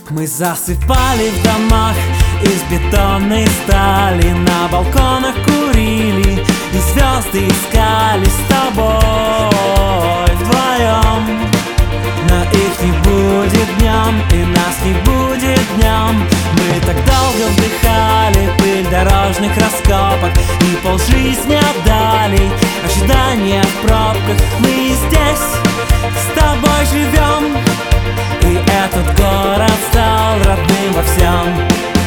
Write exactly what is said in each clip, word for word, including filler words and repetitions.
Мы засыпали в домах из бетонной стали, на балконах курили и звезды искали с тобой вдвоем. Но их не будет днем, и нас не будет днем. Мы так долго вдыхали пыль дорожных раскопок и полжизни отдали ожидания в пробках. Мы здесь с тобой живем, и этот город стал родным во всем.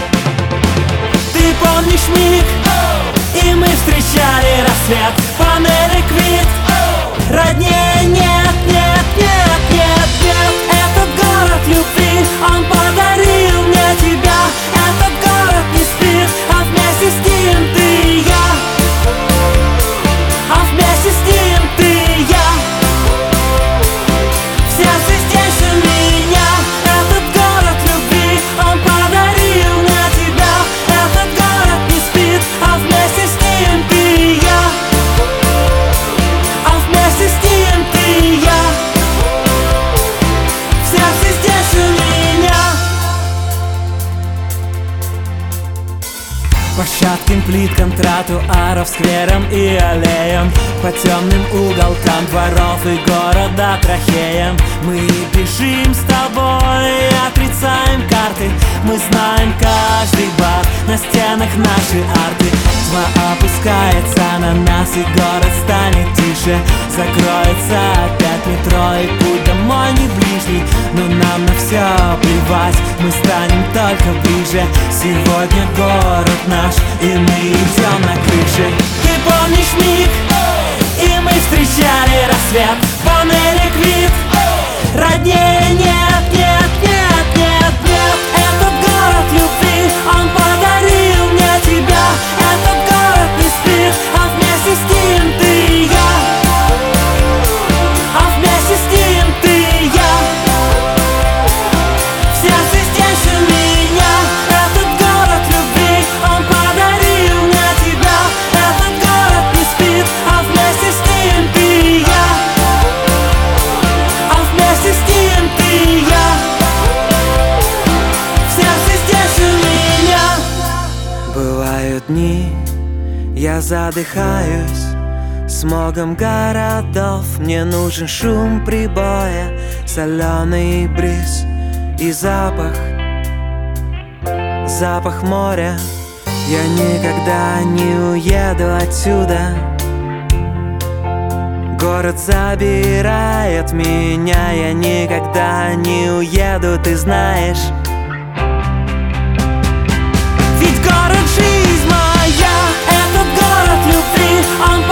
Ты помнишь миг, и мы встречали рассвет, панели квит. Роднее нет, нет, нет, нет, нет. Этот город любви, он подарил мне тебя. Этот город не спит, а вместе с ним ты и я. А вместе с ним ты и я. В сердце здесь у меня. Этот город любви, он подарил мне тебя. Этот город не спит, а вместе с ним ты и я. А вместе с ним ты и я. В сердце здесь у меня. По шатким плиткам, тротуаров, скверам и аллеям, по темным уголкам дворов и города трахеям. Мы бежим с тобой, отрицаем карты. Мы знаем каждый бар, на стенах наши арты. Тьма опускается на нас, и город станет тише. Закроется опять метро, и путь домой не ближний. Но нам на все плевать, мы станем только ближе. Сегодня город наш, и мы идем на крыше. Ты помнишь миг, и мы встречали рассвет, панели квит. Роднее нет, нет, нет, нет, нет. Этот город любви, он подарил мне тебя. Этот город не спит, а вместе с ним ты и я. А вместе с ним ты и я. В сердце здесь у меня. Этот город любви, он подарил мне тебя. Этот город не спит, а вместе с ним ты и я. А вместе с ним ты и я. В сердце здесь у меня. Бывают дни, я задыхаюсь смогом городов. Мне нужен шум прибоя, соленый бриз и запах, запах моря. Я никогда не уеду отсюда. Город забирает меня, я никогда не уеду, ты знаешь. Ведь город жизнь моя, этот город любви, он